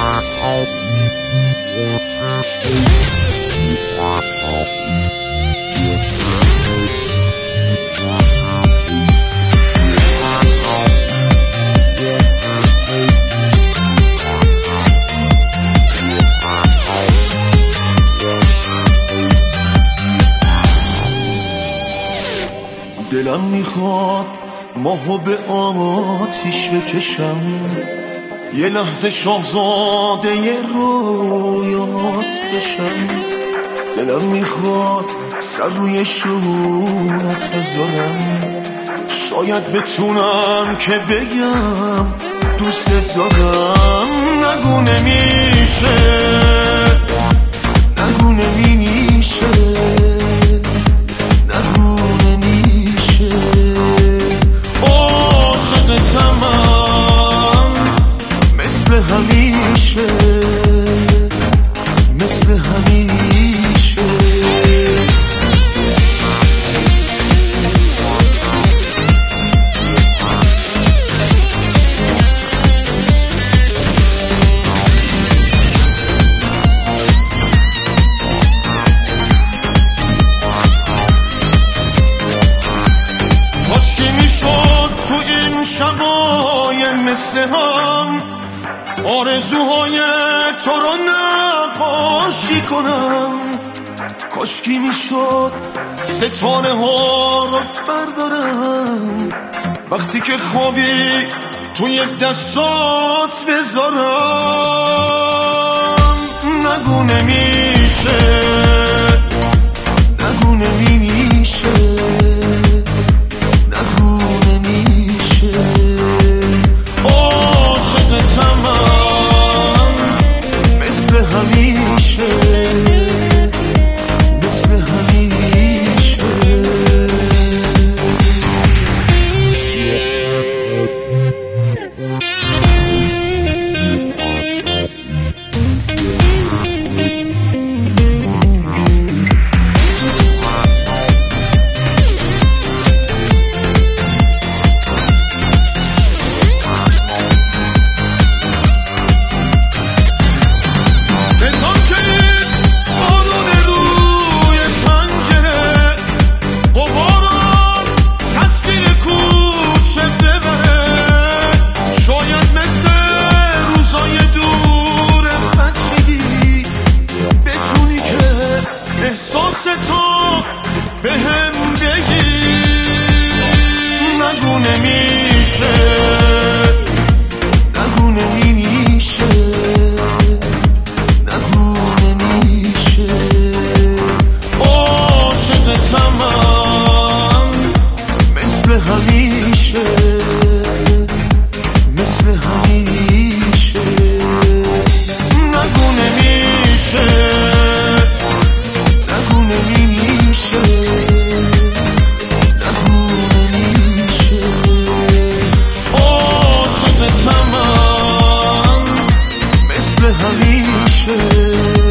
دلم میخواد ماهو به آتیش بکشم، یه لحظه شاهزاده رویات بشم. دلم میخواد سر روی شونت بذارم، شاید بتونم که بگم دوست دارم. نگو نمیشه، نگو نمیشه، نگو نمیشه. عاشقتم من مثل همیشه، مثل همیشه. کاشکی میشد تو این شبای مثل هم آرزوهای تو رو نقاشی کنم. کاشکی میشد ستاره ها رو بردارم، وقتی که خوابی توی دستات بذارم. نگو نمیشه، نگو نمیشه، نگو نمیشه. عاشقتم من مثل همیشه، مثل همیشه. احساس تو به هم بگی. نگو نمیشه، نگو نمیشه، نگو نمیشه. عاشقتم من مثل همیشه، مثل همیشه. نگو نمیشه، نگو نمیشه، نگو نمیشه. عاشقتم من مثل همیشه.